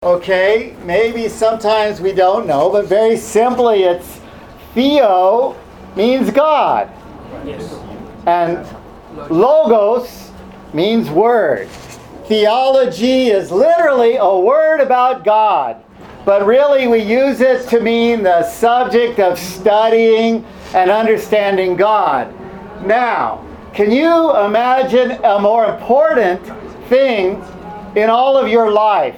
Okay, maybe sometimes we don't know, but very simply it's theo means God. Yes. And logos means word. Theology is literally a word about God, but really we use it to mean the subject of studying and understanding God. Now, can you imagine a more important thing in all of your life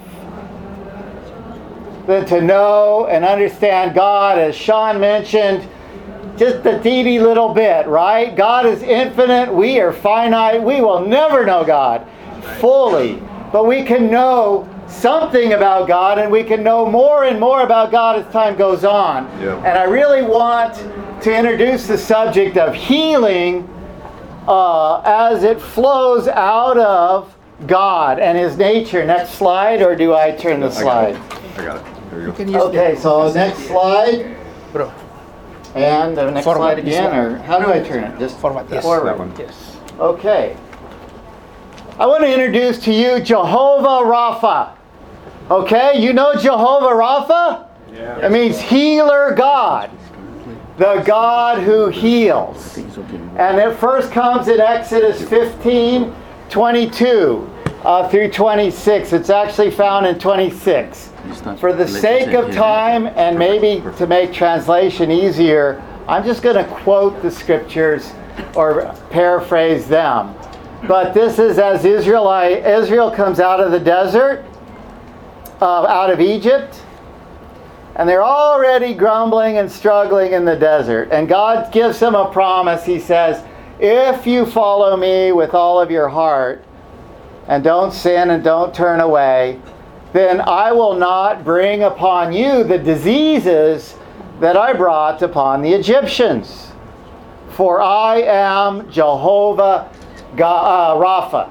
than to know and understand God? As Sean mentioned, just a teeny little bit, right? God is infinite. We are finite. We will never know God fully. But we can know something about God, and we can know more and more about God as time goes on. Yeah. And I really want to introduce the subject of healing as it flows out of God and His nature. Next slide, or do I turn the slide? I got it. Here we go. Okay, so next slide. Bro, And the next Forward, slide again, this or how do I turn it? Just forward, yes. forward. That one. Yes. Okay. I want to introduce to you Jehovah Rapha. Okay, you know Jehovah Rapha? Yeah. It means healer God. The God who heals. And it first comes in Exodus 15, 22 through 26. It's actually found in 26. For the sake of time and maybe to make translation easier, I'm just going to quote the scriptures or paraphrase them. But this is as Israel comes out of the desert, out of Egypt, and they're already grumbling and struggling in the desert. And God gives them a promise. He says, if you follow me with all of your heart, and don't sin and don't turn away, then I will not bring upon you the diseases that I brought upon the Egyptians. For I am Jehovah Rapha.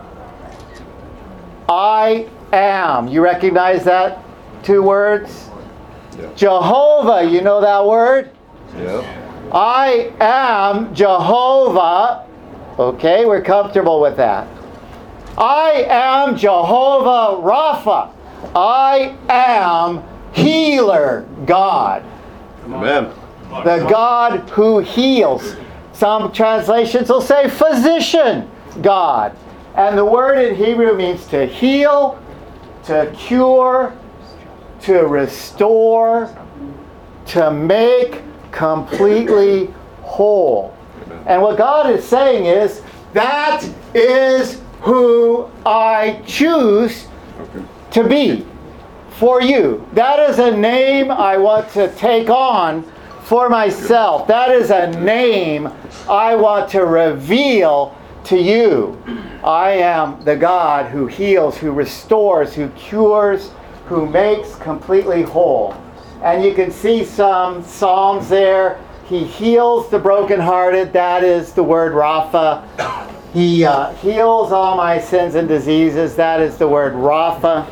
I am. You recognize that two words? Yeah. Jehovah, you know that word? Yeah. I am Jehovah. Okay, we're comfortable with that. I am Jehovah Rapha. I am healer God. Amen. The God who heals. Some translations will say physician God. And the word in Hebrew means to heal, to cure, to restore, to make completely whole. And what God is saying is, that is who I choose to be for you. That is a name I want to take on for myself. That is a name I want to reveal to you. I am the God who heals, who restores, who cures, who makes completely whole. And you can see some Psalms there. He heals the brokenhearted. That is the word Rapha. He heals all my sins and diseases. That is the word Rapha.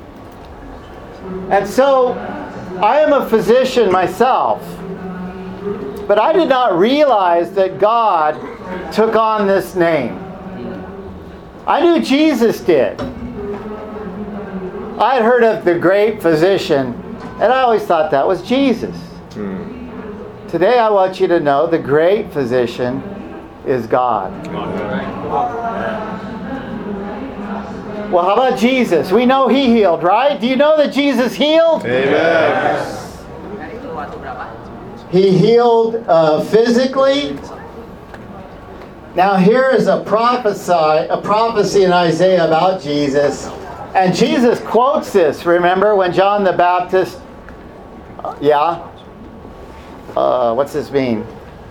And so, I am a physician myself. But I did not realize that God took on this name. I knew Jesus did. I had heard of the great physician, and I always thought that was Jesus. Today I want you to know the great physician is God. Well, how about Jesus? We know He healed, right? Do you know that Jesus healed? Amen. He healed physically. Now here is a prophecy in Isaiah about Jesus. And Jesus quotes this, remember, when John the Baptist, what's this mean?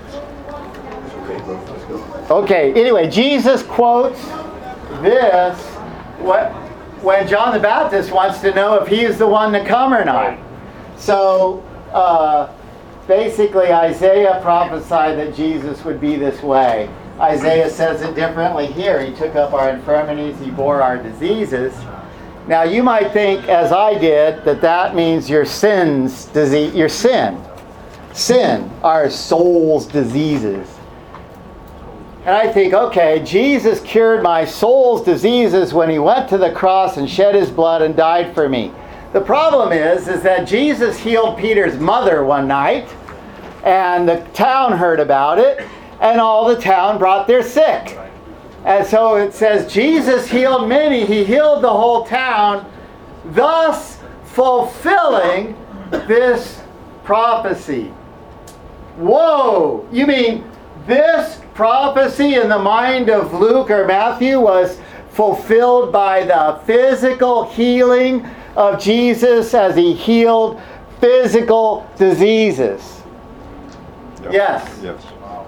Okay, anyway, Jesus quotes this when John the Baptist wants to know if he is the one to come or not. So, basically, Isaiah prophesied that Jesus would be this way. Isaiah says it differently here. He took up our infirmities, He bore our diseases. Now, you might think, as I did, that means your sins, your sin. Sin, our soul's diseases. And I think, okay, Jesus cured my soul's diseases when He went to the cross and shed His blood and died for me. The problem is that Jesus healed Peter's mother one night, and the town heard about it, and all the town brought their sick. And so it says Jesus healed many. He healed the whole town, thus fulfilling this prophecy. Whoa! You mean this prophecy in the mind of Luke or Matthew was fulfilled by the physical healing of Jesus as he healed physical diseases? Yep. Yes. Yes.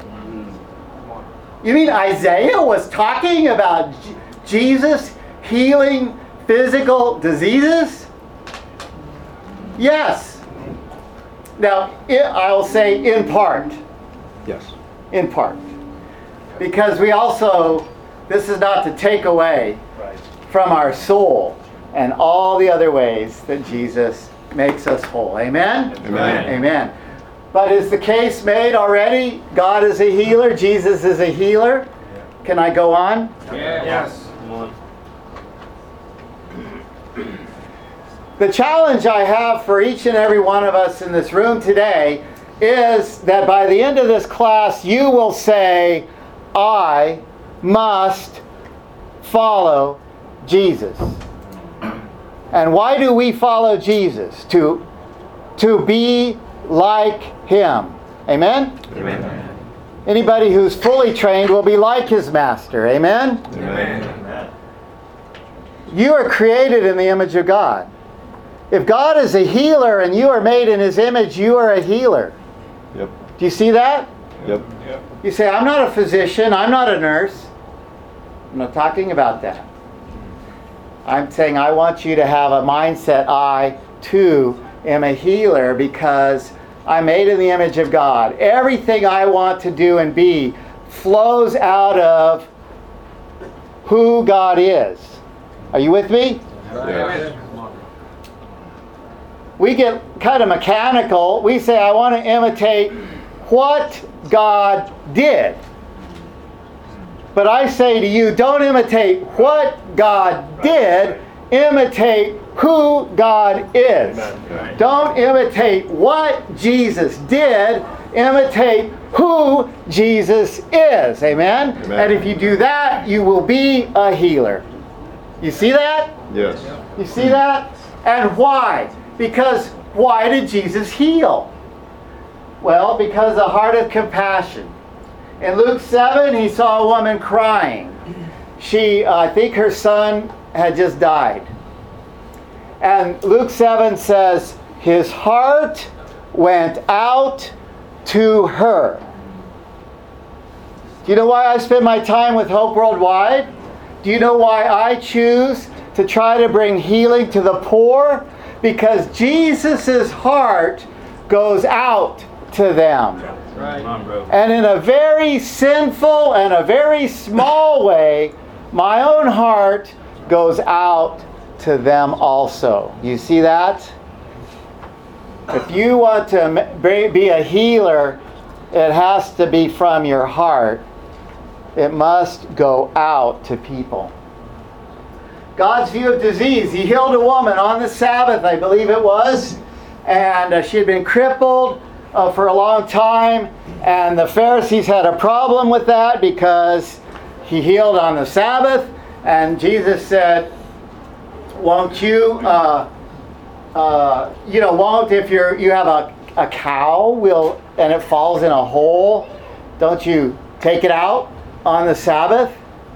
You mean Isaiah was talking about Jesus healing physical diseases? Yes. Now, I will say in part. Yes. In part. Because we also, this is not to take away from our soul and all the other ways that Jesus makes us whole. Amen? Amen. Amen. But is the case made already? God is a healer. Jesus is a healer. Can I go on? Yes. The challenge I have for each and every one of us in this room today is that by the end of this class, you will say, I must follow Jesus. And why do we follow Jesus? To be like him. Amen? Amen. Anybody who's fully trained will be like his master. Amen? Amen. You are created in the image of God. If God is a healer and you are made in his image, you are a healer. Yep. Do you see that? Yep. You say, I'm not a physician, I'm not a nurse. I'm not talking about that. I'm saying I want you to have a mindset, I too am a healer because I'm made in the image of God. Everything I want to do and be flows out of who God is. Are you with me? Yes. We get kind of mechanical. We say, I want to imitate what God did. But I say to you, don't imitate what God did, imitate who God is. Amen. Don't imitate what Jesus did, imitate who Jesus is. Amen? Amen. And if you do that, you will be a healer. You see that? Yes. You see that? And why? Because why did Jesus heal? Well, because a heart of compassion. In Luke 7, he saw a woman crying. I think her son had just died. And Luke 7 says, his heart went out to her. Do you know why I spend my time with Hope Worldwide? Do you know why I choose to try to bring healing to the poor? Because Jesus' heart goes out to them. Right. And in a very sinful and a very small way, my own heart goes out to them also. You see that? If you want to be a healer, it has to be from your heart. It must go out to people. God's view of disease. He healed a woman on the Sabbath, I believe it was. And she had been crippled for a long time. And the Pharisees had a problem with that because he healed on the Sabbath. And Jesus said, won't you, won't if you have a cow and it falls in a hole, don't you take it out on the Sabbath?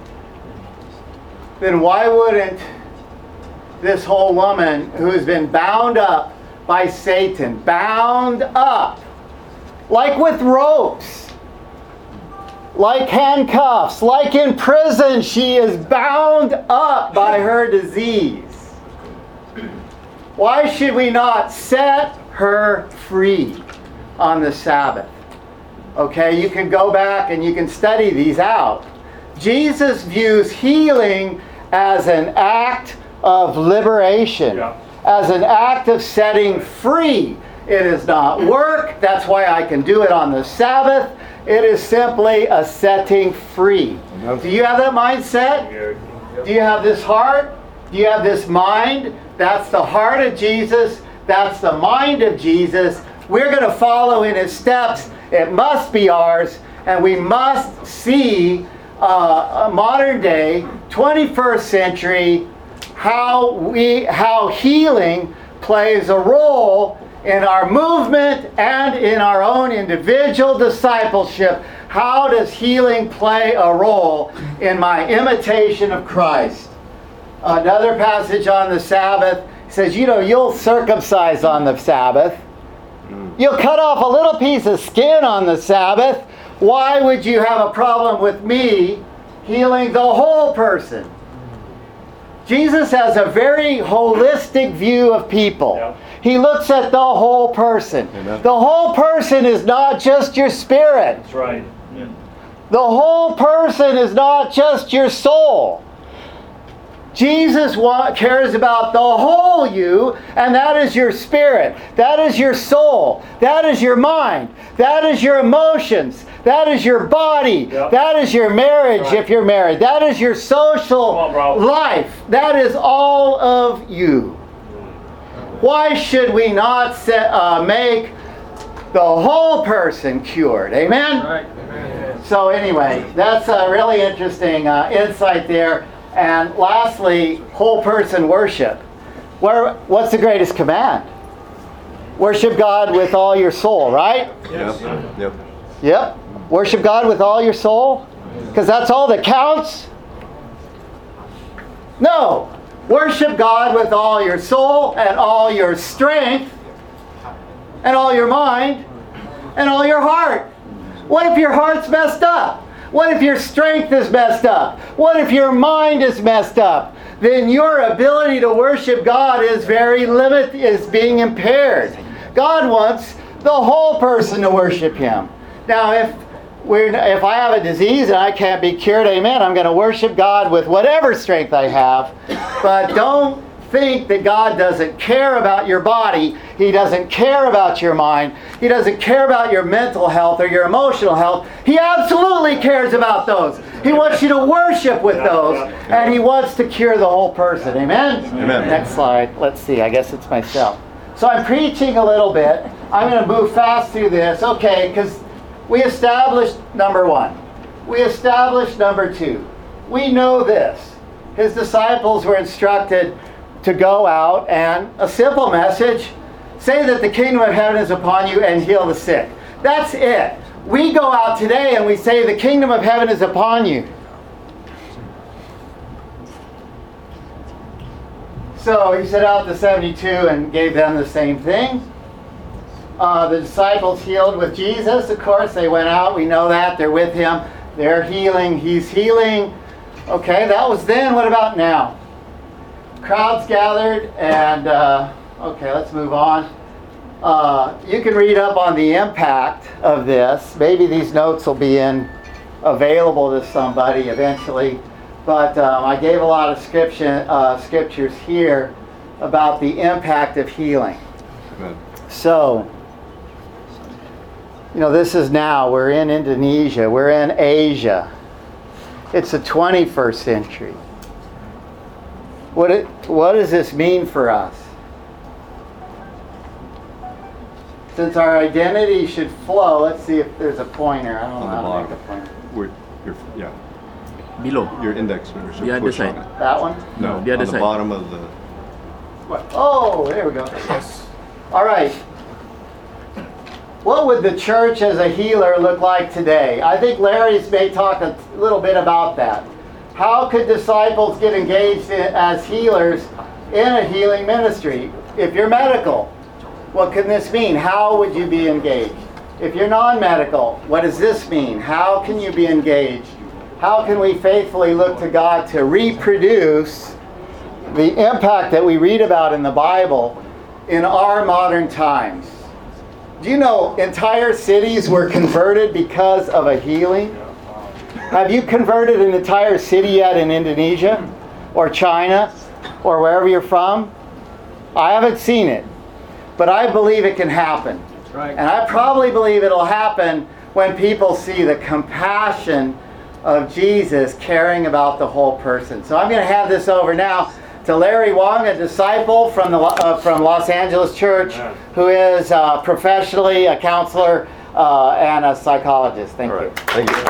Then why wouldn't this whole woman who's been bound up by Satan, bound up, like with ropes, like handcuffs, like in prison, she is bound up by her disease. Why should we not set her free on the Sabbath? Okay, you can go back and you can study these out. Jesus views healing as an act of liberation, as an act of setting free. It is not work. That's why I can do it on the Sabbath. It is simply a setting free. Do you have that mindset? Do you have this heart? You have this mind. That's the heart of Jesus. That's the mind of Jesus. We're going to follow in his steps. It must be ours. And we must see modern day, 21st century, how healing plays a role in our movement and in our own individual discipleship. How does healing play a role in my imitation of Christ? Another passage on the Sabbath says, you'll circumcise on the Sabbath. You'll cut off a little piece of skin on the Sabbath. Why would you have a problem with me healing the whole person? Jesus has a very holistic view of people. Yeah. He looks at the whole person. Amen. The whole person is not just your spirit. That's right. Yeah. The whole person is not just your soul. Jesus cares about the whole you, and that is your spirit. That is your soul. That is your mind. That is your emotions. That is your body. Yep. That is your marriage, Right. if you're married. That is your social Come on, bro. life. That is all of you. Why should we not make the whole person cured? Amen? Right. So anyway, that's a really interesting insight there. And lastly, whole person worship. What's the greatest command? Worship God with all your soul, right? Yep. Yep. Yep. Worship God with all your soul? Because that's all that counts? No. Worship God with all your soul and all your strength and all your mind and all your heart. What if your heart's messed up? What if your strength is messed up? What if your mind is messed up? Then your ability to worship God is very limited, is being impaired. God wants the whole person to worship him. Now, if I have a disease and I can't be cured, amen, I'm going to worship God with whatever strength I have. But don't think that God doesn't care about your body. He doesn't care about your mind. He doesn't care about your mental health or your emotional health. He absolutely cares about those. He wants you to worship with those, and he wants to cure the whole person. Amen? Amen. Next slide. Let's see. I guess it's myself. So I'm preaching a little bit. I'm going to move fast through this. Okay, because we established number one. We established number two. We know this. His disciples were instructed to go out and, a simple message, say that the kingdom of heaven is upon you and heal the sick. That's it. We go out today and we say the kingdom of heaven is upon you. So he sent out the 72 and gave them the same thing. The disciples healed with Jesus, of course. They went out. We know that. They're with him. They're healing. He's healing. Okay, that was then. What about now? Crowds gathered, and okay, let's move on. You can read up on the impact of this. Maybe these notes will be available to somebody eventually. But I gave a lot of scriptures here about the impact of healing. Amen. So, this is now. We're in Indonesia. We're in Asia. It's the 21st century. What does this mean for us? Since our identity should flow, let's see if there's a pointer. I don't know On the how to make bottom. a pointer. Below. Your index finger should The other push on side. it. That one? No, the other on the side. bottom of the. Oh, there we go. All right. What would the church as a healer look like today? I think Larry's may talk a little bit about that. How could disciples get engaged as healers in a healing ministry? If you're medical, what can this mean? How would you be engaged? If you're non-medical, what does this mean? How can you be engaged? How can we faithfully look to God to reproduce the impact that we read about in the Bible in our modern times? Do you know entire cities were converted because of a healing? Have you converted an entire city yet in Indonesia or China or wherever you're from? I haven't seen it, but I believe it can happen. Right. And I probably believe it'll happen when people see the compassion of Jesus caring about the whole person. So I'm going to have this over now. to Larry Wong, a disciple from from Los Angeles Church, who is professionally a counselor and a psychologist. Thank you. Thank you.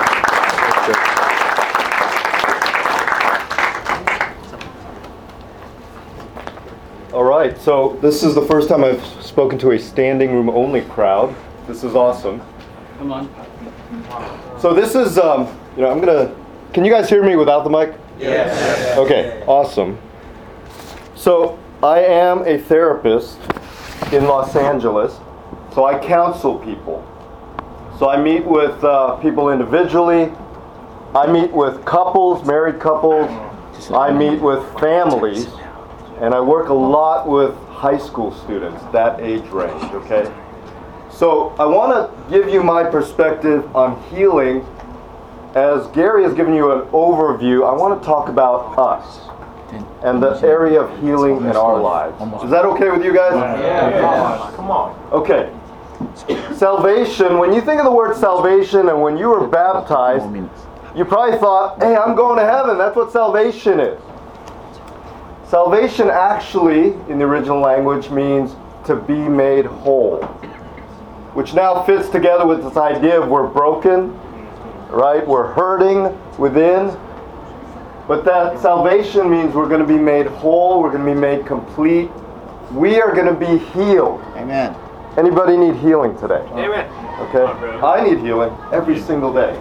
All right, so this is the first time I've spoken to a standing room only crowd. This is awesome. Come on. So this is, can you guys hear me without the mic? Yes. Okay, awesome. So I am a therapist in Los Angeles, so I counsel people. So I meet with people individually, I meet with couples, married couples, I meet with families, and I work a lot with high school students, that age range, okay? So I want to give you my perspective on healing. As Gary has given you an overview, I want to talk about us and the area of healing in our lives. Is that okay with you guys? Yeah. Come on. Okay. Salvation, when you think of the word salvation and when you were baptized, you probably thought, hey, I'm going to heaven. That's what salvation is. Salvation actually, in the original language, means to be made whole, which now fits together with this idea of we're broken, right? We're hurting within. But that salvation means we're going to be made whole, we're going to be made complete. We are going to be healed. Amen. Anybody need healing today? Amen. Okay? I need healing every single day.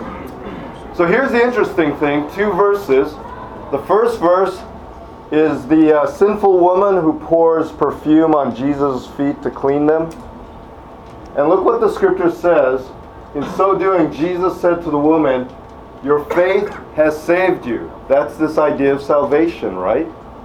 So here's the interesting thing, 2 verses. The first verse is the sinful woman who pours perfume on Jesus' feet to clean them. And look what the scripture says. In so doing, Jesus said to the woman, your faith has saved you. That's this idea of salvation, right?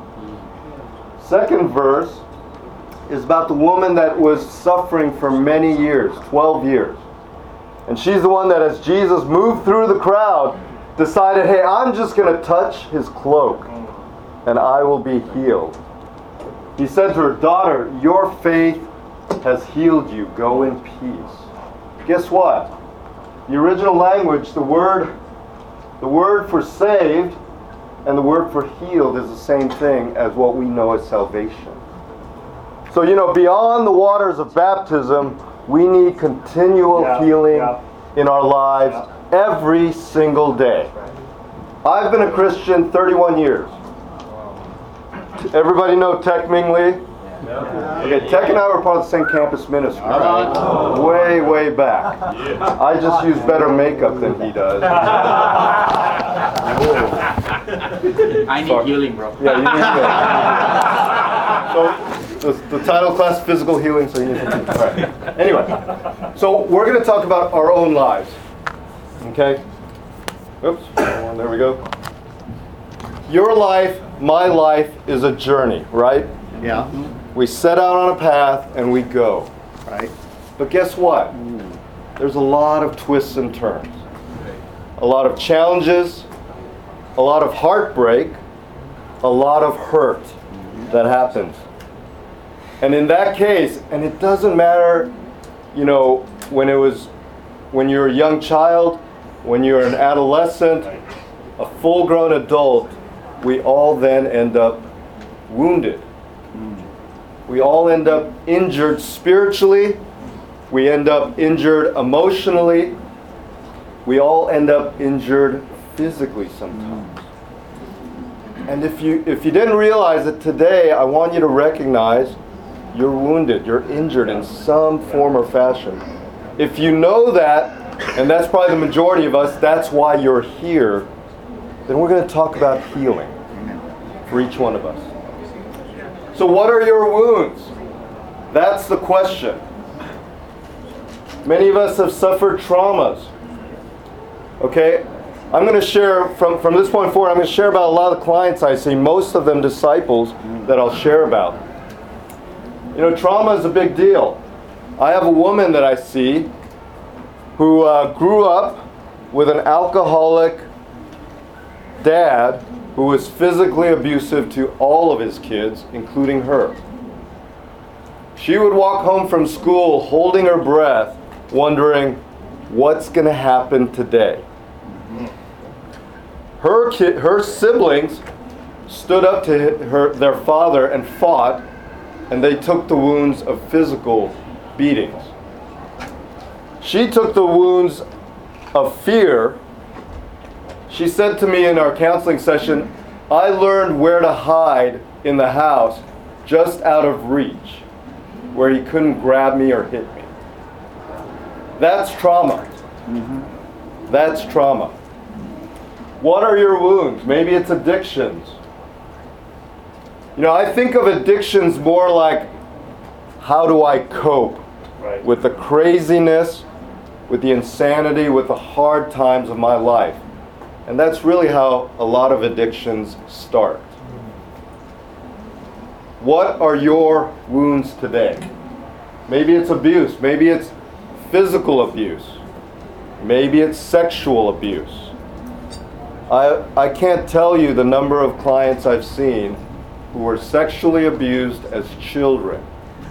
Second verse is about the woman that was suffering for many years, 12 years. And she's the one that, as Jesus moved through the crowd, decided, hey, I'm just going to touch his cloak and I will be healed. He said to her, daughter, your faith has healed you. Go in peace. Guess what? The original language, the word for saved and the word for healed is the same thing as what we know as salvation. So, beyond the waters of baptism, we need continual healing in our lives every single day. I've been a Christian 31 years. Everybody know Tech Ming Lee? Okay, Tech and I were part of the same campus ministry. Way, way back. I just use better makeup than he does. I need healing, bro. Yeah, you need healing. So the title class, physical healing, so you need to. All right. Anyway, so we're going to talk about our own lives. Okay? Oops. There we go. Your life, my life is a journey, right? Yeah. We set out on a path and we go. Right. But guess what? There's a lot of twists and turns. A lot of challenges, a lot of heartbreak, a lot of hurt that happens. And in that case, and it doesn't matter, when you're a young child, when you're an adolescent, a full-grown adult, we all then end up wounded. We all end up injured spiritually. We end up injured emotionally. We all end up injured physically sometimes. And if you didn't realize it today, I want you to recognize you're wounded, you're injured in some form or fashion. If you know that, and that's probably the majority of us, that's why you're here, then we're going to talk about healing for each one of us. So what are your wounds? That's the question. Many of us have suffered traumas. Okay? I'm going to share, from this point forward, I'm going to share about a lot of the clients I see, most of them disciples, that I'll share about. Trauma is a big deal. I have a woman that I see who grew up with an alcoholic dad who was physically abusive to all of his kids, including her. She would walk home from school holding her breath, wondering, what's going to happen today? Her siblings stood up to their father and fought, and they took the wounds of physical beatings. She took the wounds of fear. She said to me in our counseling session, I learned where to hide in the house just out of reach, where he couldn't grab me or hit me. That's trauma. That's trauma. What are your wounds? Maybe it's addictions. You know, I think of addictions more like, how do I cope with the craziness, with the insanity, with the hard times of my life? And that's really how a lot of addictions start. What are your wounds today? Maybe it's abuse. Maybe it's physical abuse. Maybe it's sexual abuse. I can't tell you the number of clients I've seen who were sexually abused as children.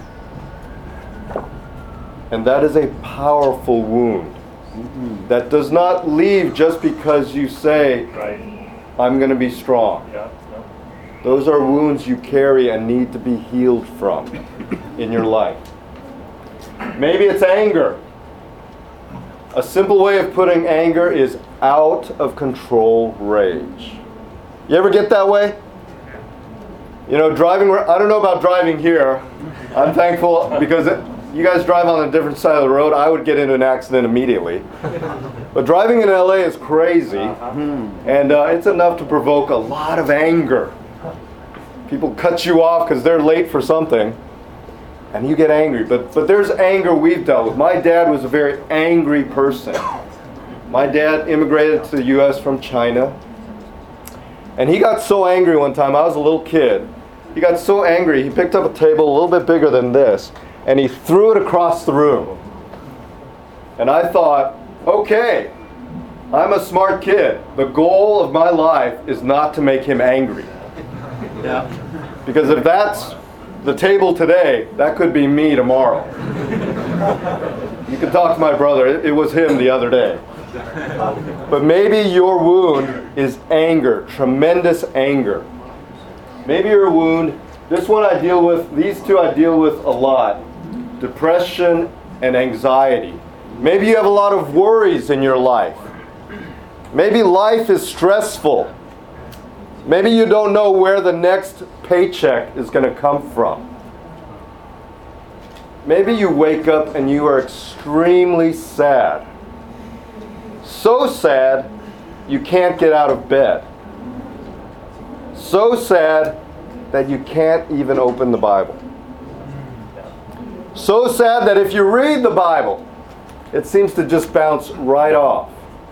And that is a powerful wound that does not leave just because you say, I'm going to be strong. Those are wounds you carry and need to be healed from in your life. Maybe it's anger. A simple way of putting anger is out of control rage. You ever get that way? You know, driving, I don't know about driving here. I'm thankful because you guys drive on a different side of the road. I would get into an accident immediately. But driving in LA is crazy. And it's enough to provoke a lot of anger. People cut you off because they're late for something. And you get angry. But there's anger we've dealt with. My dad was a very angry person. My dad immigrated to the U.S. from China. And he got so angry one time. I was a little kid. He got so angry, he picked up a table a little bit bigger than this, and he threw it across the room. And I thought, okay, I'm a smart kid. The goal of my life is not to make him angry. Yeah. Because if that's the table today, that could be me tomorrow. You can talk to my brother. It was him the other day. But maybe your wound is anger, tremendous anger. Maybe your wound, this one I deal with, these two I deal with a lot. Depression and anxiety. Maybe you have a lot of worries in your life. Maybe life is stressful. Maybe you don't know where the next paycheck is going to come from. Maybe you wake up and you are extremely sad. So sad, you can't get out of bed. So sad that you can't even open the Bible. So sad that if you read the Bible, it seems to just bounce right off.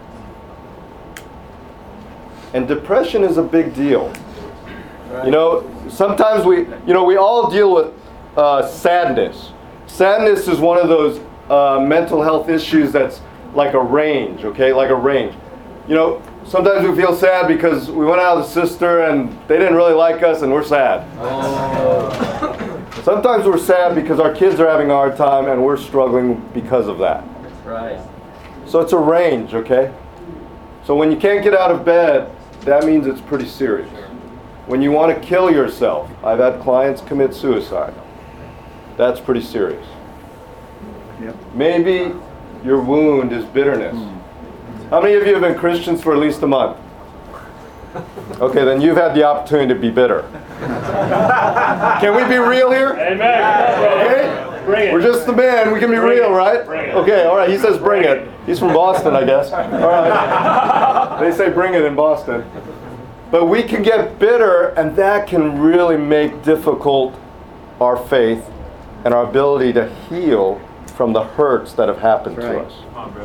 And depression is a big deal. You know, sometimes we all deal with sadness. Sadness is one of those mental health issues that's like a range, okay? Like a range. You know, sometimes we feel sad because we went out with a sister and they didn't really like us and we're sad. Sometimes we're sad because our kids are having a hard time and we're struggling because of that. Right. So it's a range, okay? So when you can't get out of bed, that means it's pretty serious. When you want to kill yourself, I've had clients commit suicide. That's pretty serious. Yep. Maybe your wound is bitterness. How many of you have been Christians for at least a month? Okay, then you've had the opportunity to be bitter. Can we be real here? Amen. Okay? Bring it. We're just the men. We can be real, right? Bring it. Okay, all right. He says bring it. He's from Boston, I guess. All right. They say bring it in Boston. But we can get bitter, and that can really make difficult our faith and our ability to heal from the hurts that have happened to us.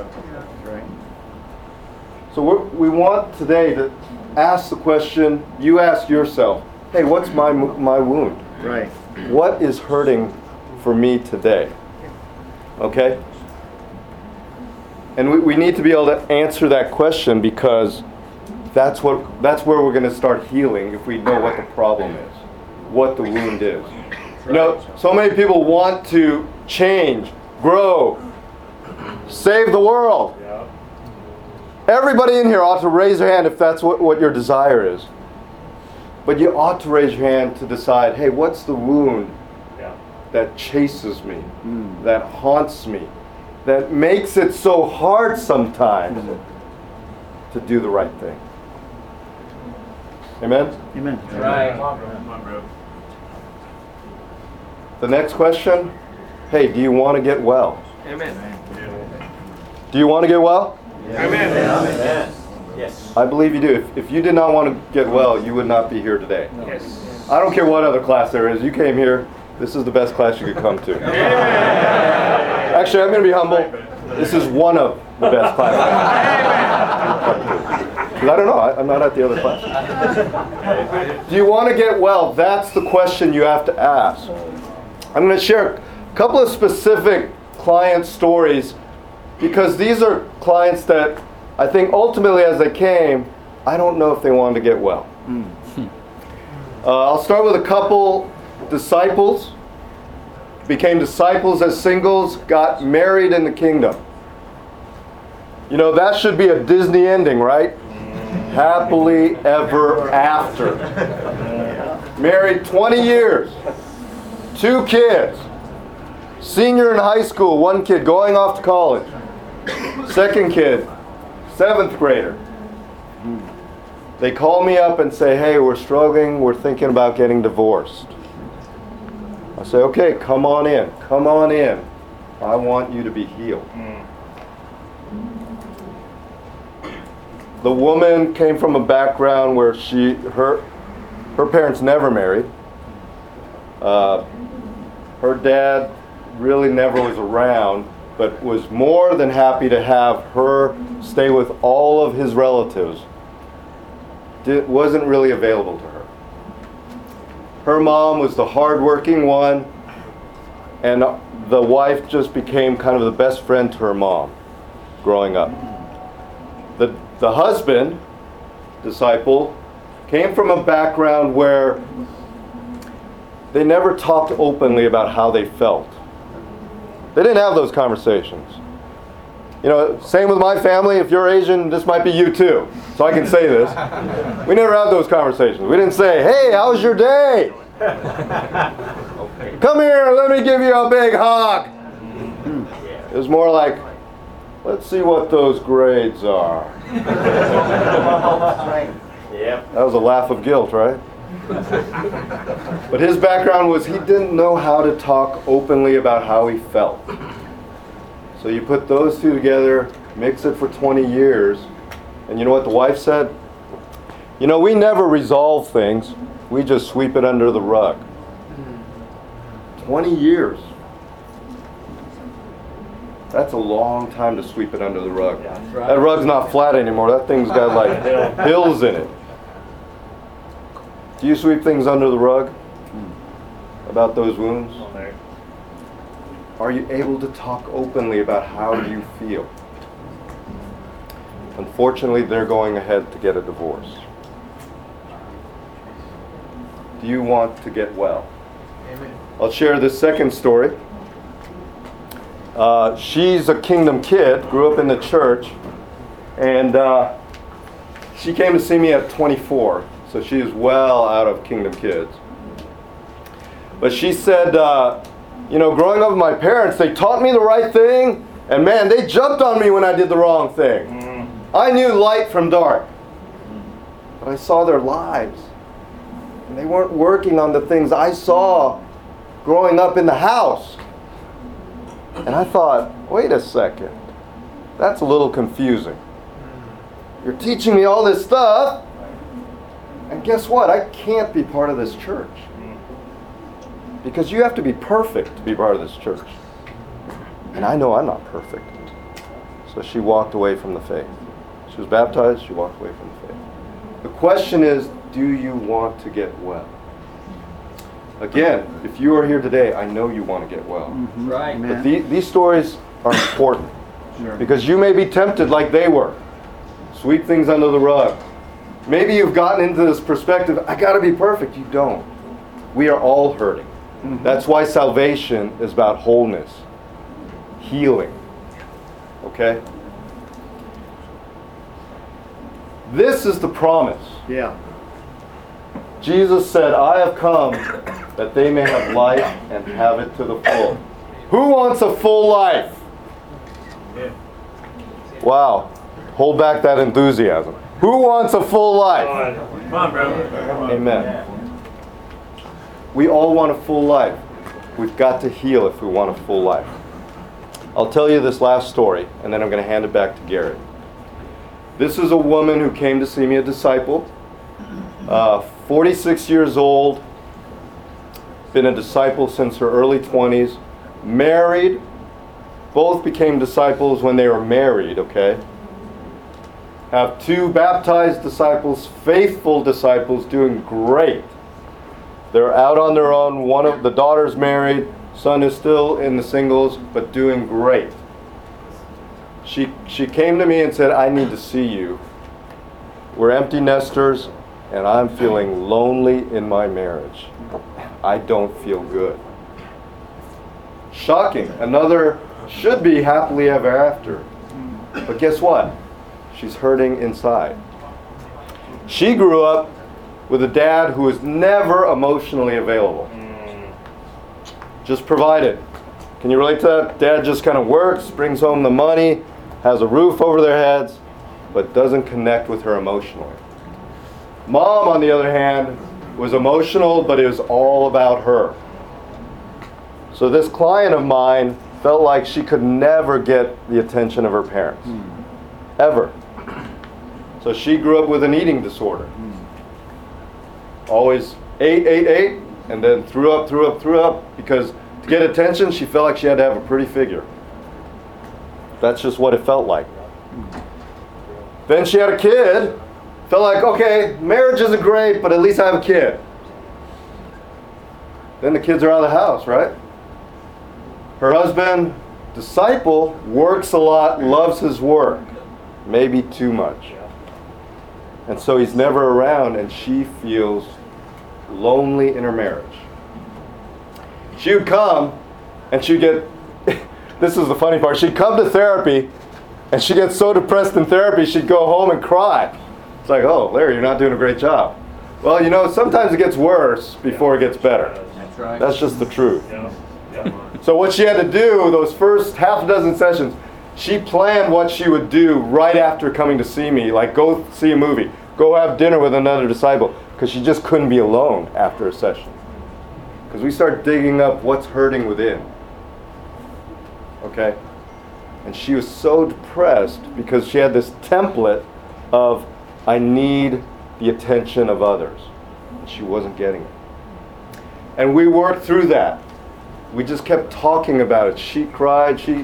So we want today to ask the question, you ask yourself, hey, what's my wound? Right. What is hurting for me today? Okay? And we need to be able to answer that question because that's where we're going to start healing if we know what the problem is, what the wound is. You know, so many people want to change, grow, save the world. Everybody in here ought to raise their hand if that's what your desire is. But you ought to raise your hand to decide, hey, what's the wound that chases me, that haunts me, that makes it so hard sometimes to do the right thing? Amen? Amen. Right. The next question, hey, do you want to get well? Amen. Do you want to get well? Amen. I believe you do. If you did not want to get well, you would not be here today. Yes. I don't care what other class there is. You came here, this is the best class you could come to. Actually, I'm going to be humble. This is one of the best classes. Because I don't know, I'm not at the other class. Do you want to get well? That's the question you have to ask. I'm going to share a couple of specific client stories because these are clients that I think ultimately as they came, I don't know if they wanted to get well. I'll start with a couple disciples, became disciples as singles, got married in the kingdom. You know, that should be a Disney ending, right? Happily ever after. Married 20 years, 2 kids, senior in high school, 1 kid going off to college, 2nd kid, 7th grader. They call me up and say, hey, we're struggling, we're thinking about getting divorced. I say, okay, come on in. I want you to be healed. The woman came from a background where her parents never married. Her dad really never was around, but was more than happy to have her stay with all of his relatives. Wasn't really available to her. Her mom was the hardworking one, and the wife just became kind of the best friend to her mom growing up. The husband, disciple, came from a background where they never talked openly about how they felt. They didn't have those conversations. You know, same with my family. If you're Asian, this might be you too. So I can say this. We never had those conversations. We didn't say, hey, how was your day? Come here, let me give you a big hug. It was more like, let's see what those grades are. That was a laugh of guilt, right? But his background was he didn't know how to talk openly about how he felt. So you put those two together, mix it for 20 years, and you know what the wife said? You know, we never resolve things, we just sweep it under the rug. 20 years. That's a long time to sweep it under the rug. That rug's not flat anymore, that thing's got like hills in it. Do you sweep things under the rug about those wounds? Are you able to talk openly about how you feel? Unfortunately, they're going ahead to get a divorce. Do you want to get well? Amen. I'll share this second story. She's a Kingdom kid, grew up in the church, and she came to see me at 24, so she is well out of Kingdom Kids. But she said, you know, growing up with my parents, they taught me the right thing, and man, they jumped on me when I did the wrong thing. I knew light from dark, but I saw their lives, and they weren't working on the things I saw growing up in the house. And I thought, wait a second, that's a little confusing. You're teaching me all this stuff, and guess what? I can't be part of this church. Because you have to be perfect to be part of this church. And I know I'm not perfect. So she walked away from the faith. She was baptized, she walked away from the faith. The question is, do you want to get well? Again, if you are here today, I know you want to get well. Right. But these stories are important. Because you may be tempted like they were. Sweep things under the rug. Maybe you've gotten into this perspective, I got to be perfect. You don't. We are all hurting. That's why salvation is about wholeness, healing. Okay? This is the promise. Yeah. Jesus said, I have come that they may have life and have it to the full. Who wants a full life? Wow. Hold back that enthusiasm. Who wants a full life? Come on, bro. Amen. We all want a full life. We've got to heal if we want a full life. I'll tell you this last story, and then I'm going to hand it back to Gary. This is a woman who came to see me, a disciple, 46 years old, been a disciple since her early 20s, married. Both became disciples when they were married, okay? Have 2 baptized disciples, faithful disciples, doing great. They're out on their own. One of the daughter's married, son is still in the singles, but doing great. She came to me and said, I need to see you. We're empty nesters, and I'm feeling lonely in my marriage. I don't feel good. Shocking. Another should be happily ever after. But guess what? She's hurting inside. She grew up with a dad who was never emotionally available. Just provided. Can you relate to that? Dad just kind of works, brings home the money, has a roof over their heads, but doesn't connect with her emotionally. Mom, on the other hand, was emotional, but it was all about her. So this client of mine felt like she could never get the attention of her parents. Ever. So she grew up with an eating disorder. Always ate, and then threw up, because to get attention, she felt like she had to have a pretty figure. That's just what it felt like. Then she had a kid. Felt like, okay, marriage isn't great, but at least I have a kid. Then the kids are out of the house, right? Her husband, disciple, works a lot, loves his work. Maybe too much. And so he's never around, and she feels lonely in her marriage. She would come, and she'd get, this is the funny part, she'd come to therapy, and she'd get so depressed in therapy, she'd go home and cry. It's like, oh, Larry, you're not doing a great job. Well, you know, sometimes it gets worse before it gets better. That's right. That's just the truth. Yeah. So what she had to do, those first half a dozen sessions, she planned what she would do right after coming to see me, like go see a movie, go have dinner with another disciple, because she just couldn't be alone after a session. Because we start digging up what's hurting within. Okay? And she was so depressed because she had this template of, I need the attention of others. And she wasn't getting it. And we worked through that. We just kept talking about it. She cried. She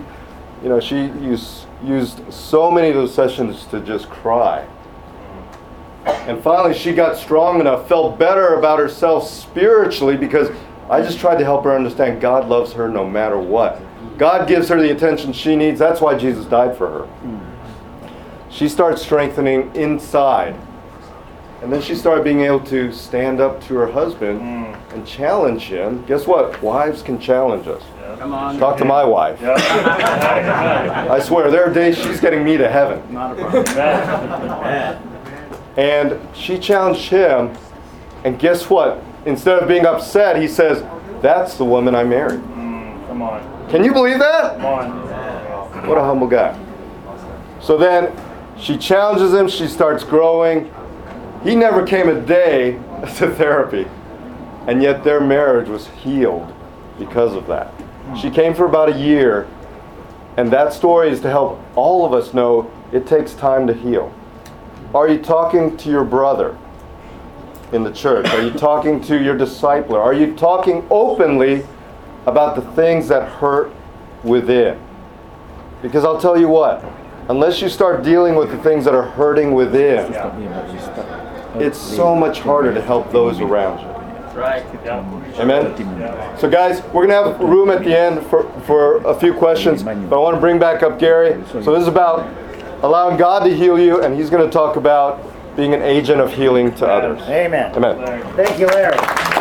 used so many of those sessions to just cry. And finally she got strong enough, felt better about herself spiritually, because I just tried to help her understand God loves her no matter what. God gives her the attention she needs. That's why Jesus died for her. She started strengthening inside. And then she started being able to stand up to her husband and challenge him. Guess what? Wives can challenge us. Come on. Talk to my wife. I swear, there are days she's getting me to heaven. Not a problem. And she challenged him, and guess what? Instead of being upset, he says, that's the woman I married. Come on. Can you believe that? Come on. What a humble guy. So then she challenges him, she starts growing. He never came a day to therapy, and yet their marriage was healed because of that. She came for about a year, and that story is to help all of us know it takes time to heal. Are you talking to your brother in the church? Are you talking to your discipler? Are you talking openly about the things that hurt within? Because I'll tell you what, unless you start dealing with the things that are hurting within, it's so much harder to help those around you. Right. Yeah. Amen? So guys, we're going to have room at the end for a few questions, but I want to bring back up Gary. So this is about allowing God to heal you, and he's going to talk about being an agent of healing to others. Amen. Amen. Thank you, Larry.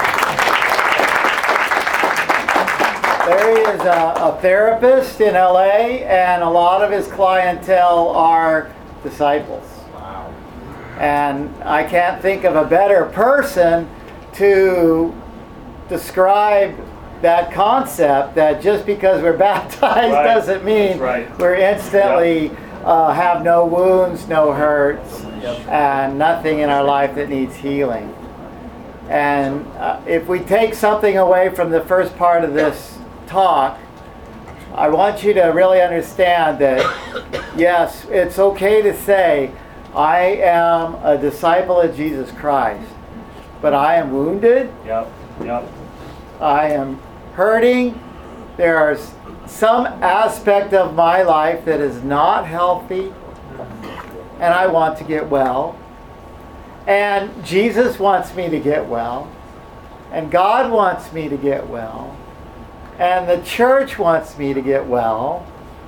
Larry is a therapist in LA, and a lot of his clientele are disciples. And I can't think of a better person to describe that concept that just because we're baptized Right. doesn't mean That's right. we're instantly have no wounds, no hurts, and nothing in our life that needs healing. And if we take something away from the first part of this talk, I want you to really understand that, yes, it's okay to say, I am a disciple of Jesus Christ, but I am wounded, Yep. Yep. I am hurting, there's some aspect of my life that is not healthy, and I want to get well. And Jesus wants me to get well, and God wants me to get well, and the church wants me to get well.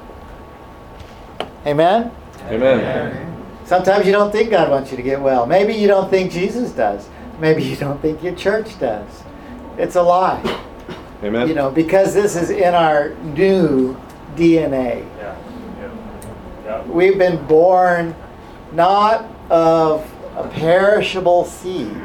Amen? Amen. Sometimes you don't think God wants you to get well. Maybe you don't think Jesus does. Maybe you don't think your church does. It's a lie. Amen. You know, because this is in our new DNA. Yeah. Yep. Yep. We've been born not of a perishable seed,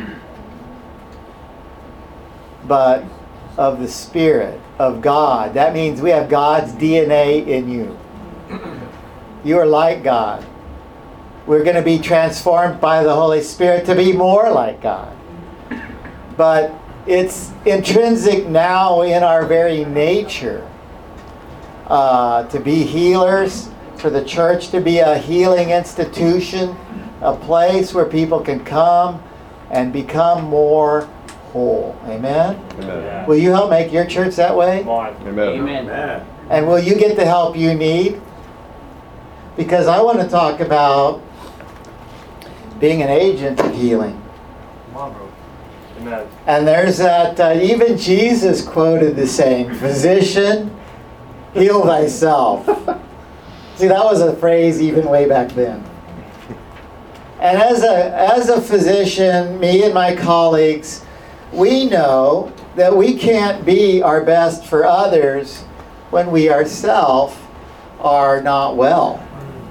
but of the Spirit of God. That means we have God's DNA in you. You are like God. We're going to be transformed by the Holy Spirit to be more like God. But it's intrinsic now in our very nature to be healers, for the church to be a healing institution, a place where people can come and become more whole. Amen? Amen. Yeah. Will you help make your church that way? Come on. Amen. And will you get the help you need? Because I want to talk about being an agent of healing. Come on, bro. Amen. And there's that, even Jesus quoted the saying, physician, heal thyself. See, that was a phrase even way back then. And as a physician, me and my colleagues, we know that we can't be our best for others when we ourselves are not well.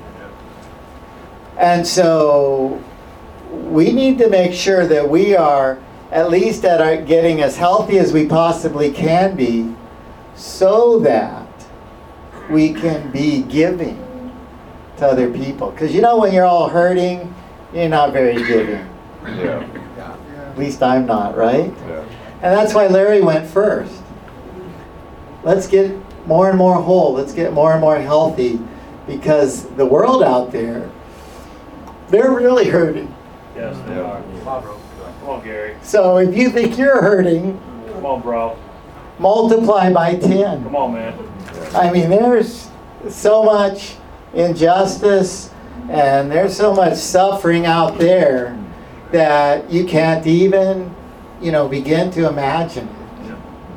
And so we need to make sure that we are at least at our getting as healthy as we possibly can be, so that we can be giving to other people. Because you know, when you're all hurting, you're not very giving. Yeah. At least I'm not, right? Yeah. And that's why Larry went first. Let's get more and more whole. Let's get more and more healthy, because the world out there, they're really hurting. Yes, they Yeah. are. Come on, bro. Come on, Gary. So if you think you're hurting, Come on, bro. multiply by 10. Come on, man. I mean, there's so much injustice and there's so much suffering out there that you can't even, begin to imagine it.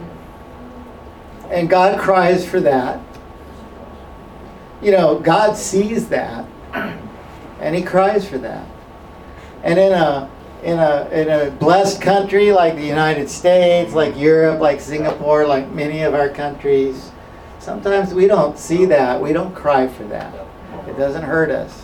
And God cries for that. God sees that, and He cries for that. And in a blessed country like the United States, like Europe, like Singapore, like many of our countries, sometimes we don't see that. We don't cry for that. It doesn't hurt us.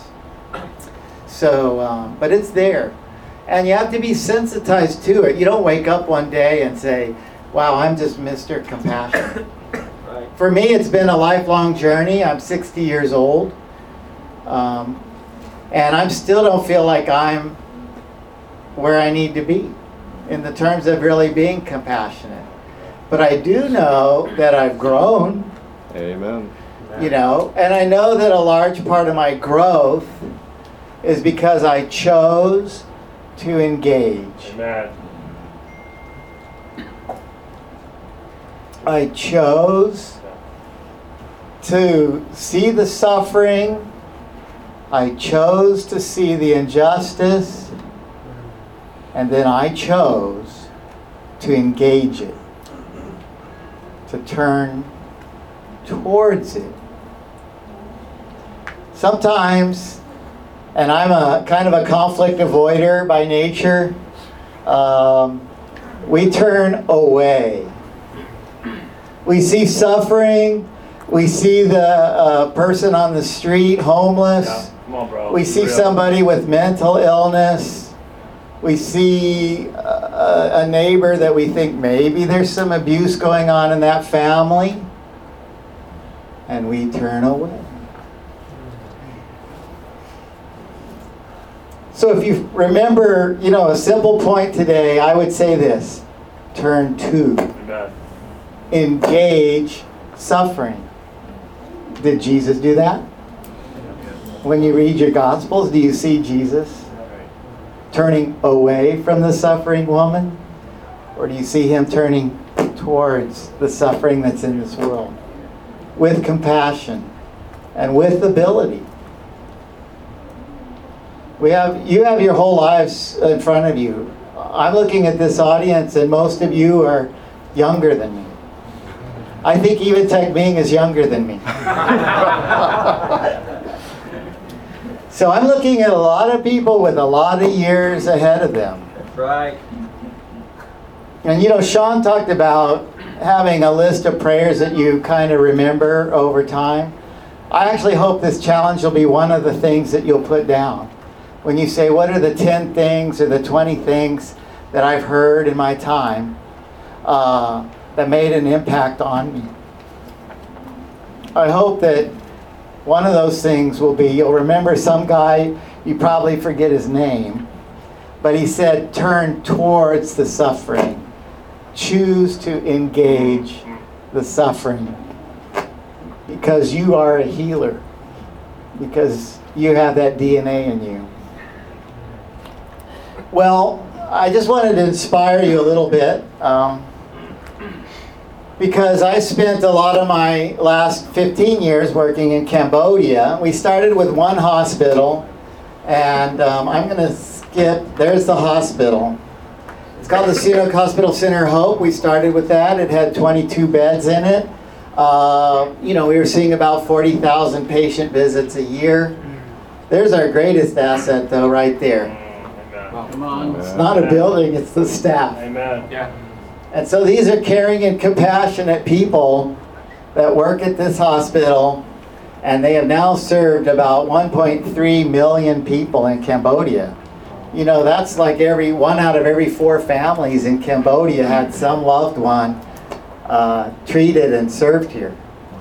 So, but it's there. And you have to be sensitized to it. You don't wake up one day and say, wow, I'm just Mr. Compassion. For me, it's been a lifelong journey. I'm 60 years old. And I still don't feel like I'm where I need to be in the terms of really being compassionate. But I do know that I've grown, Amen. and I know that a large part of my growth is because I chose to engage. Amen. I chose to see the suffering. I chose to see the injustice. And then I chose to engage it, to turn towards it. Sometimes, and I'm a kind of a conflict avoider by nature, we turn away. We see suffering. We see the person on the street homeless. Yeah. Come on, bro. We see Real. somebody with mental illness. We see a neighbor that we think maybe there's some abuse going on in that family, and we turn away. So if you remember, a simple point today, I would say this: turn to, Amen. engage suffering. Did Jesus do that? When you read your Gospels, do you see Jesus turning away from the suffering woman? Or do you see him turning towards the suffering that's in this world? With compassion and with ability. You have your whole lives in front of you. I'm looking at this audience and most of you are younger than me. I think even Tech Ming is younger than me. So I'm looking at a lot of people with a lot of years ahead of them. That's right. And Sean talked about having a list of prayers that you kind of remember over time. I actually hope this challenge will be one of the things that you'll put down. When you say, what are the 10 things or the 20 things that I've heard in my time that made an impact on me? I hope that one of those things will be, you'll remember some guy, you probably forget his name, but he said, turn towards the suffering. Choose to engage the suffering. Because you are a healer. Because you have that DNA in you. Well, I just wanted to inspire you a little bit. Because I spent a lot of my last 15 years working in Cambodia. We started with one hospital, and I'm going to skip. There's the hospital. It's called the Sihanouk Hospital Center Hope. We started with that. It had 22 beds in it. We were seeing about 40,000 patient visits a year. There's our greatest asset, though, right there. Amen. Come on. It's not a building, it's the staff. Amen. Yeah. And so these are caring and compassionate people that work at this hospital, and they have now served about 1.3 million people in Cambodia. That's like one out of every 4 families in Cambodia had some loved one treated and served here.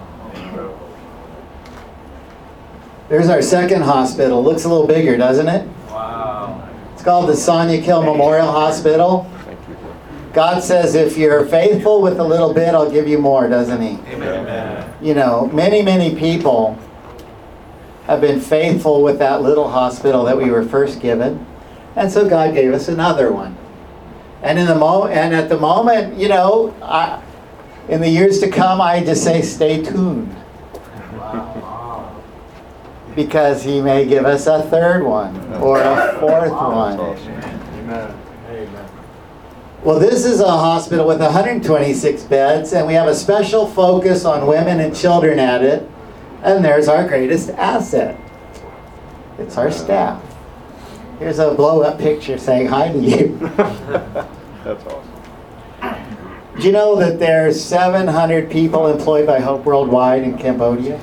There's our second hospital. Looks a little bigger, doesn't it? Wow. It's called the Sonia Kill Memorial Hospital. God says, if you're faithful with a little bit, I'll give you more, doesn't he? Amen. Many, many people have been faithful with that little hospital that we were first given. And so God gave us another one. And at the moment, in the years to come, I just say, stay tuned. Wow. Because he may give us a third one or a fourth one. Amen. Well, this is a hospital with 126 beds, and we have a special focus on women and children at it. And there's our greatest asset. It's our staff. Here's a blow-up picture saying hi to you. That's awesome. Do you know that there's 700 people employed by Hope Worldwide in Cambodia?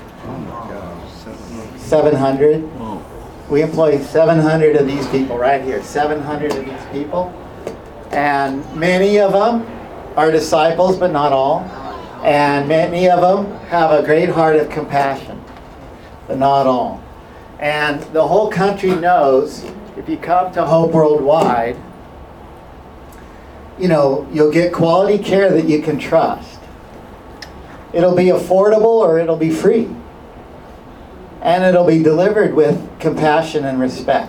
700. We employ 700 of these people right here. 700 of these people. And many of them are disciples, but not all. And many of them have a great heart of compassion, but not all. And the whole country knows if you come to Hope Worldwide, you'll get quality care that you can trust. It'll be affordable or it'll be free. And it'll be delivered with compassion and respect.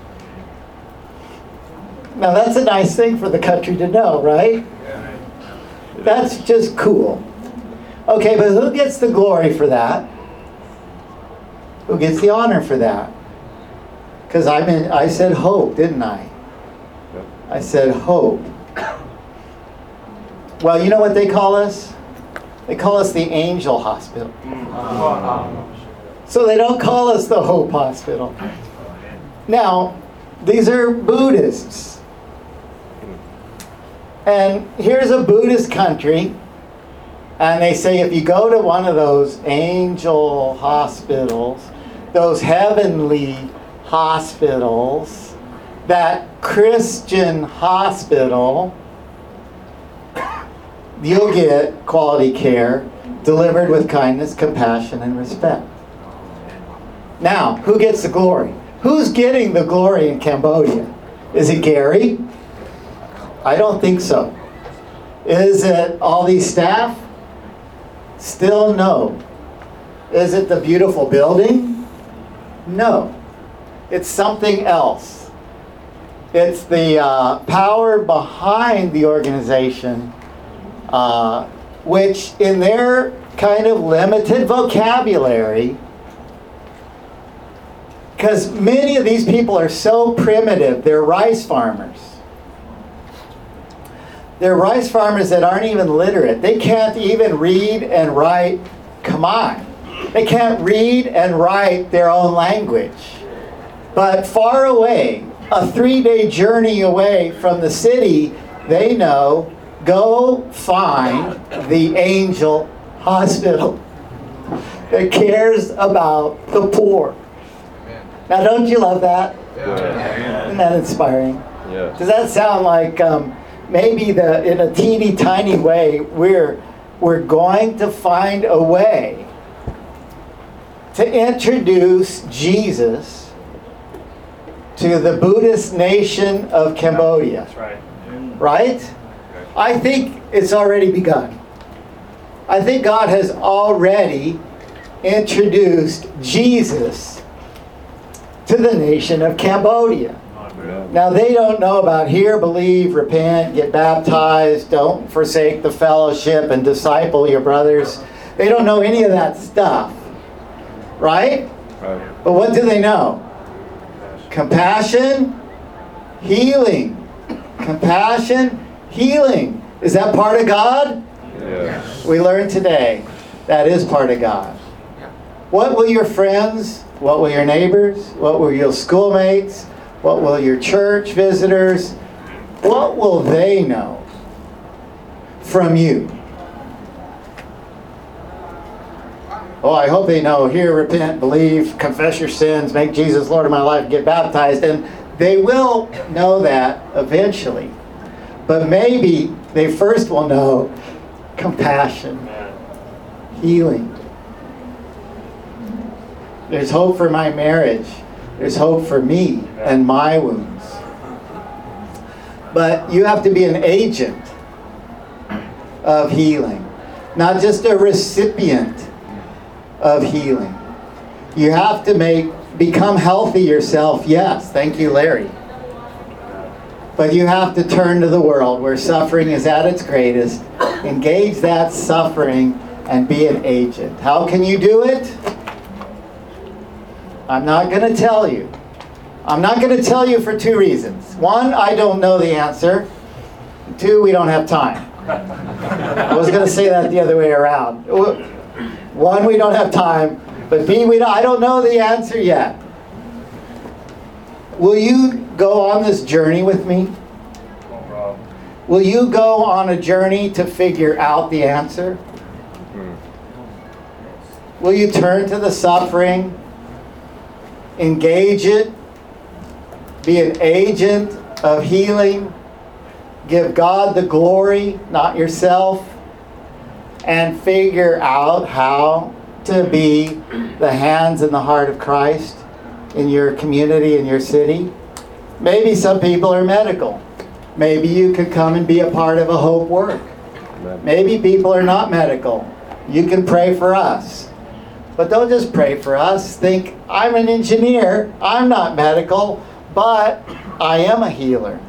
Now that's a nice thing for the country to know, right? That's just cool. Okay, but who gets the glory for that? Who gets the honor for that? Because I said hope, didn't I? I said hope. Well, you know what they call us? They call us the Angel Hospital. So they don't call us the Hope Hospital. Now, these are Buddhists. And here's a Buddhist country, and they say if you go to one of those angel hospitals, those heavenly hospitals, that Christian hospital, you'll get quality care delivered with kindness, compassion, and respect. Now, who gets the glory? Who's getting the glory in Cambodia? Is it Gary? I don't think so. Is it all these staff? Still no. Is it the beautiful building? No. It's something else. It's the power behind the organization, which in their kind of limited vocabulary, because many of these people are so primitive, they're rice farmers. They're rice farmers that aren't even literate. They can't even read and write Khmer. They can't read and write their own language. But far away, a 3-day journey away from the city, they know, go find the Angel Hospital that cares about the poor. Now, don't you love that? Isn't that inspiring? Yes. Does that sound like maybe in a teeny tiny way we're going to find a way to introduce Jesus to the Buddhist nation of Cambodia? That's right. Right? I think it's already begun. I think God has already introduced Jesus to the nation of Cambodia. Now, they don't know about hear, believe, repent, get baptized, don't forsake the fellowship, and disciple your brothers. They don't know any of that stuff. Right? Right. But what do they know? Compassion, healing. Compassion, healing. Is that part of God? Yes. We learned today that is part of God. What will your friends, what will your neighbors, what will your schoolmates, what will your church visitors, what will they know from you? Oh, I hope they know, hear, repent, believe, confess your sins, make Jesus Lord of my life, get baptized. And they will know that eventually. But maybe they first will know compassion, healing. There's hope for my marriage. There's hope for me and my wounds. But you have to be an agent of healing, not just a recipient of healing. You have to become healthy yourself, yes. Thank you, Larry. But you have to turn to the world where suffering is at its greatest, engage that suffering, and be an agent. How can you do it? I'm not going to tell you. I'm not going to tell you for 2 reasons. 1, I don't know the answer. 2, we don't have time. I was going to say that the other way around. 1, we don't have time. But B, I don't know the answer yet. Will you go on this journey with me? Will you go on a journey to figure out the answer? Will you turn to the suffering, engage it, be an agent of healing, give God the glory, not yourself, and figure out how to be the hands and the heart of Christ in your community, in your city? Maybe some people are medical. Maybe you could come and be a part of a hope work. Maybe people are not medical. You can pray for us. But don't just pray for us. Think, I'm an engineer. I'm not medical, but I am a healer.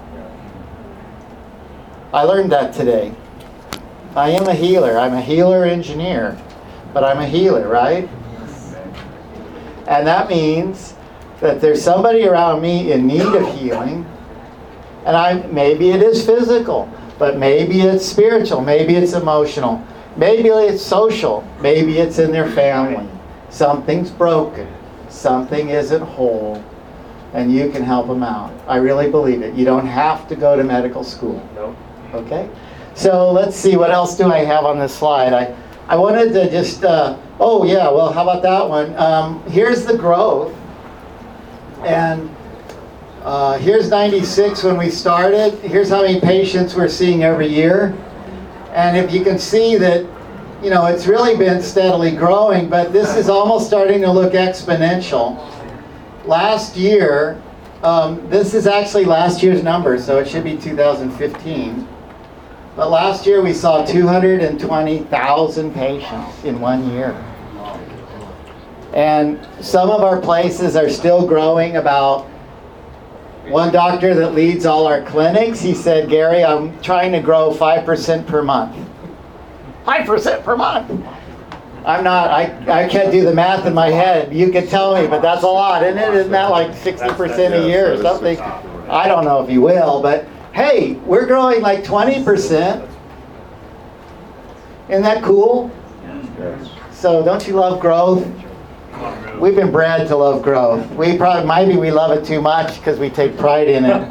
I learned that today. I am a healer. I'm a healer engineer, but I'm a healer, right? And that means that there's somebody around me in need of healing, and maybe it is physical, but maybe it's spiritual, maybe it's emotional, maybe it's social, maybe it's in their family. Something's broken, something isn't whole, and you can help them out. I really believe it. You don't have to go to medical school. Nope. Okay? So let's see, what else do I have on this slide? I wanted to just, how about that one? Here's the growth. And Here's 96 when we started. Here's how many patients we're seeing every year. And if you can see that, you know, it's really been steadily growing, but this is almost starting to look exponential. Last year, this is actually last year's number, so it should be 2015. But last year we saw 220,000 patients in 1 year. And some of our places are still growing. About one doctor that leads all our clinics, he said, Gary, I'm trying to grow 5% per month. 5% per month. I can't do the math in my head. You can tell me, but that's a lot, isn't it? Isn't that like 60% a year or something? I don't know if you will, but hey, we're growing like 20%. Isn't that cool? Yes. So don't you love growth? We've been bred to love growth. Maybe we love it too much because we take pride in it.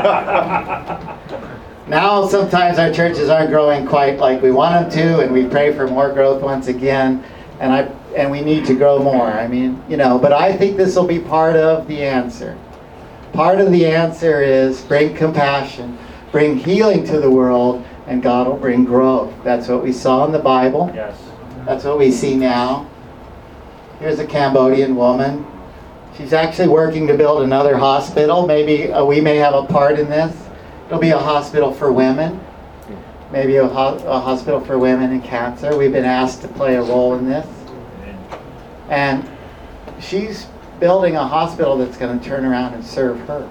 Now sometimes our churches aren't growing quite like we want them to, and we pray for more growth once again, and we need to grow more. I mean, you know, but I think this will be part of the answer. Part of the answer is bring compassion, bring healing to the world, and God will bring growth. That's what we saw in the Bible. Yes. That's what we see now. Here's a Cambodian woman. She's actually working to build another hospital. Maybe we may have a part in this. It'll be a hospital for women. Maybe a hospital for women in cancer. We've been asked to play a role in this. And she's building a hospital that's going to turn around and serve her.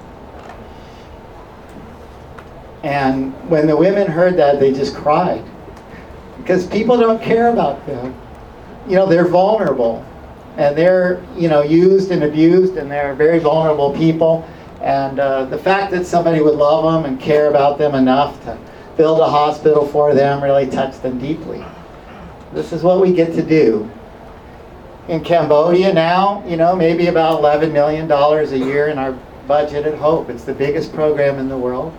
And when the women heard that, they just cried. Because people don't care about them. You know, they're vulnerable. And they're, you know, used and abused, and they're very vulnerable people. And the fact that somebody would love them and care about them enough to build a hospital for them really touched them deeply. This is what we get to do. In Cambodia now, you know, maybe about $11 million a year in our budget at Hope. It's the biggest program in the world.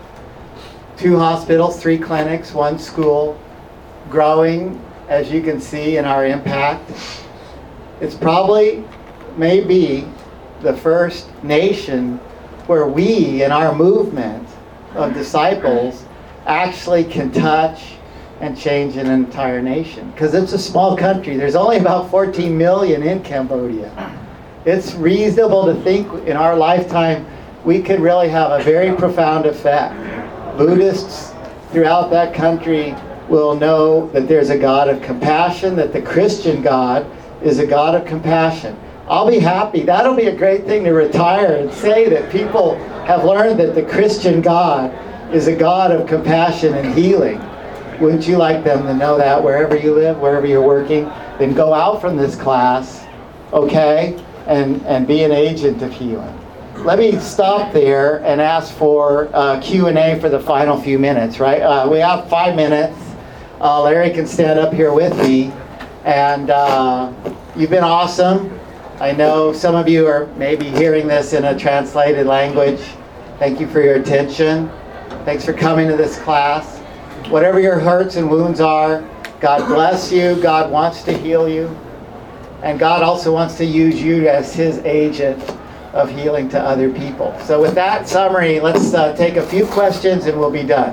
2 hospitals, 3 clinics, 1 school, growing, as you can see in our impact. It's probably, maybe, the first nation where we, in our movement of disciples, actually can touch and change an entire nation. Because it's a small country. There's only about 14 million in Cambodia. It's reasonable to think in our lifetime we could really have a very profound effect. Buddhists throughout that country will know that there's a God of compassion, that the Christian God is a God of compassion. I'll be happy. That'll be a great thing to retire and say that people have learned that the Christian God is a God of compassion and healing. Wouldn't you like them to know that wherever you live, wherever you're working? Then go out from this class, okay, and be an agent of healing. Let me stop there and ask for Q&A for the final few minutes, right? We have 5 minutes. Larry can stand up here with me. And you've been awesome. I know some of you are maybe hearing this in a translated language. Thank you for your attention. Thanks for coming to this class. Whatever your hurts and wounds are, God bless you. God wants to heal you. And God also wants to use you as His agent of healing to other people. So with that summary, let's take a few questions and we'll be done.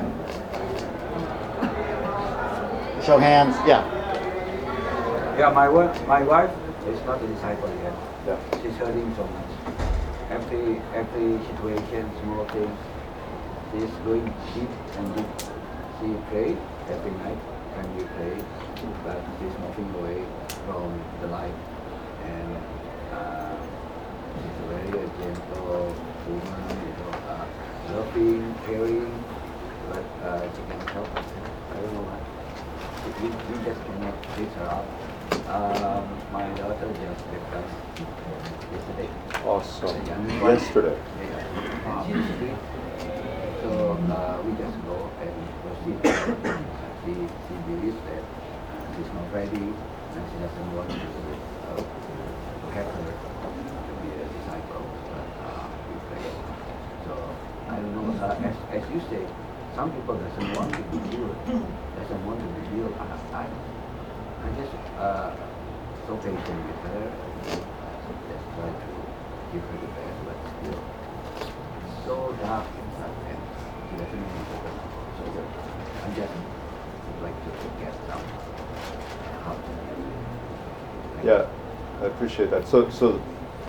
Show hands. Yeah. Yeah, my wife is not a disciple yet. Yeah. She's hurting so much. Every situation, small things, she's going deep and deep. She prays every night, and we pray, but she's moving away from the light. And she's a very gentle woman, loving, caring, but she can't help herself. I don't know why. We just cannot reach her out. My daughter just left us yesterday. Awesome. The young one. Yesterday. Yeah. Yesterday. So we just go and proceed. She believes that she's not ready and she doesn't want to have her to be a disciple. But we pray. So I don't know. As you say, some people doesn't want to be healed. Doesn't want to be healed. I just so patient with her. Just try to give her the best, but still so dark inside, and she doesn't want to open up. So I just would like to get some help. Yeah, I appreciate that. So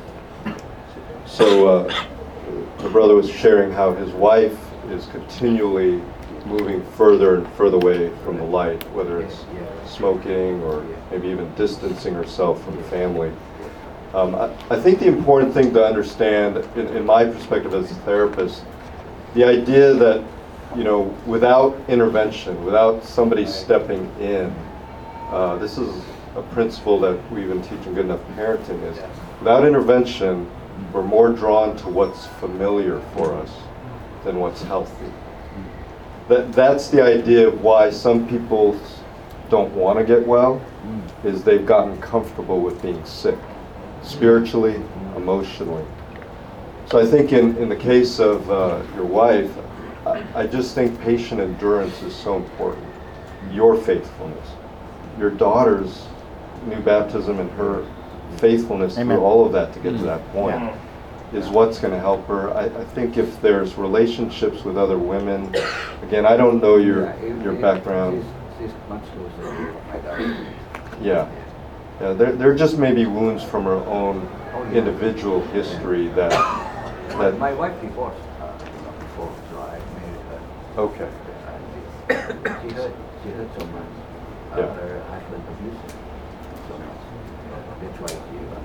the brother was sharing how his wife is continually moving further and further away from the light, whether it's smoking or maybe even distancing herself from the family. I think the important thing to understand, in my perspective as a therapist, the idea that, without intervention, without somebody stepping in, this is a principle that we even teach in Good Enough Parenting, is without intervention, we're more drawn to what's familiar for us than what's healthy. That's the idea of why some people don't want to get well, is they've gotten comfortable with being sick, spiritually, emotionally. So I think in the case of your wife, I just think patient endurance is so important. Your faithfulness, your daughter's new baptism and her faithfulness through all of that to get to that point is what's going to help her. I think if there's relationships with other women, again, I don't know your background. She's much closer to my daughter. Yeah, there just may be wounds from her own individual history that My wife divorced before, so I married her. okay. She hurt so much. Yeah. Her husband abused her so much. That's why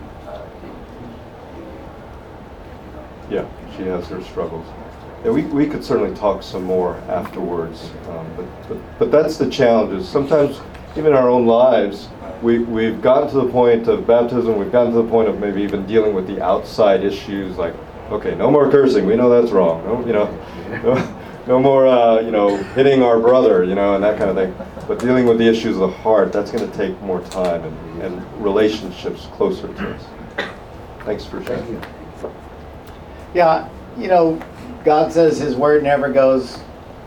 Yeah, she has her struggles. Yeah, we could certainly talk some more afterwards, but that's the challenge. Is sometimes even in our own lives, we've gotten to the point of baptism, we've gotten to the point of maybe even dealing with the outside issues, like, okay, no more cursing, we know that's wrong. No more, hitting our brother, and that kind of thing. But dealing with the issues of the heart, that's going to take more time and relationships closer to us. Thanks for sharing. Yeah, God says His word never goes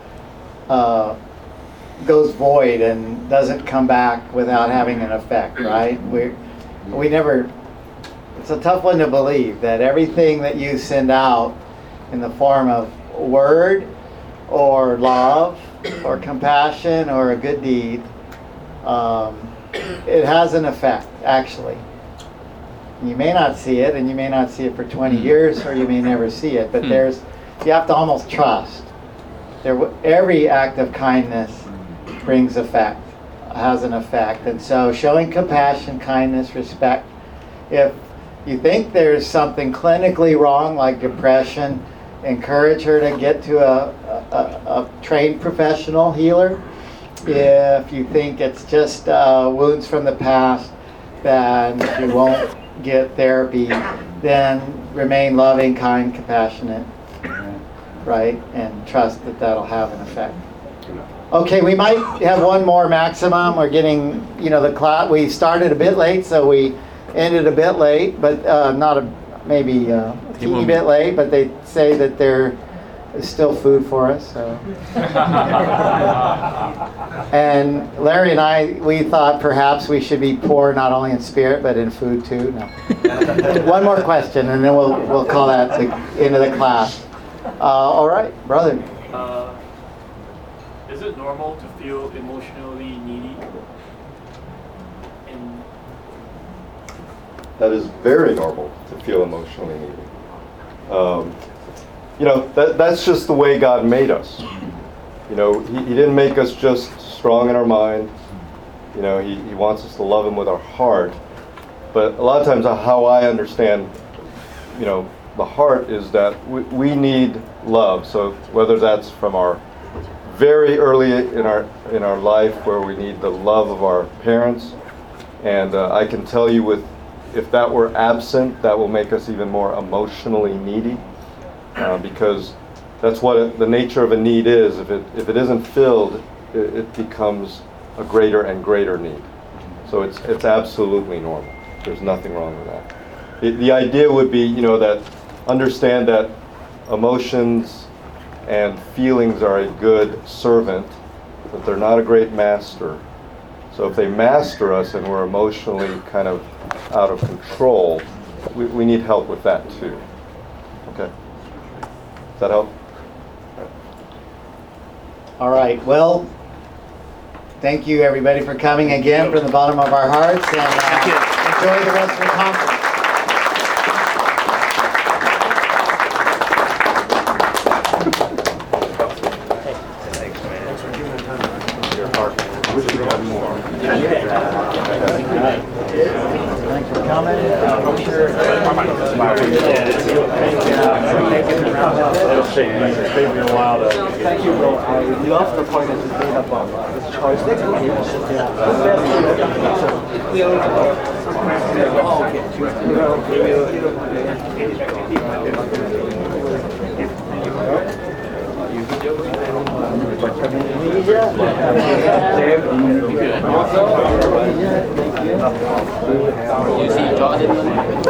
void and doesn't come back without having an effect, right? We never. It's a tough one to believe that everything that you send out in the form of word or love or compassion or a good deed, it has an effect, actually. You may not see it, and you may not see it for 20 years, or you may never see it, but you have to almost trust. Every act of kindness brings effect, has an effect. And so showing compassion, kindness, respect. If you think there's something clinically wrong, like depression, encourage her to get to a trained professional healer. If you think it's just wounds from the past, then she won't get therapy, then remain loving, kind, compassionate, right? And trust that that'll have an effect. Okay, we might have one more maximum. We're getting, the class, we started a bit late, so we ended a bit late, but maybe a teeny bit late, but they say that there is still food for us. So. And Larry and I, we thought perhaps we should be poor not only in spirit but in food too. No. One more question, and then we'll call that the end of the class. All right, brother. Is it normal to feel emotionally needy? That is very normal to feel emotionally needy. That's just the way God made us. He didn't make us just strong in our mind. He wants us to love Him with our heart. But a lot of times how I understand, the heart is that we need love. So whether that's from our very early in our life, where we need the love of our parents, and I can tell you if that were absent, that will make us even more emotionally needy, because that's what the nature of a need is. If it isn't filled, it becomes a greater and greater need. So it's absolutely normal. There's nothing wrong with that. The idea would be, that understand that emotions and feelings are a good servant, but they're not a great master. So if they master us and we're emotionally kind of out of control, we need help with that too. Okay. Does that help? All right. Well, thank you everybody for coming again from the bottom of our hearts, and enjoy the rest of the conference. Thanks for coming. Thank you, bro. I love the point that you made about this choice. You see Jordan?